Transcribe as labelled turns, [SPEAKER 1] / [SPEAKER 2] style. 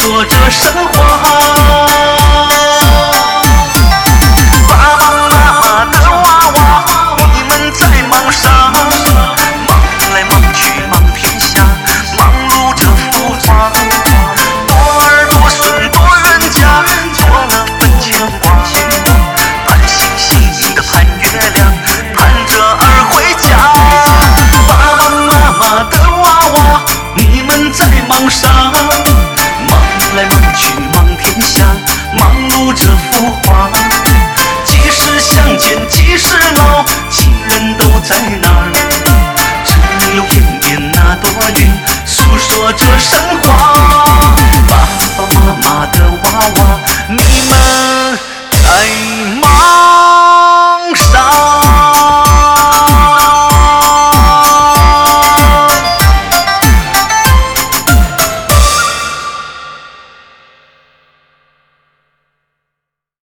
[SPEAKER 1] 说着神话。爸爸妈妈的娃娃，你们在忙啥？忙来忙去忙天下，忙碌着孵化。多儿多孙多人家，多了份牵挂。盼星星的盼月亮，盼着儿回家。爸爸妈妈的娃娃，你们在忙啥？忙来忙去忙天下，忙碌着孵化。几时相见几时老，亲人都在哪儿？只有天边那朵云诉说着神话。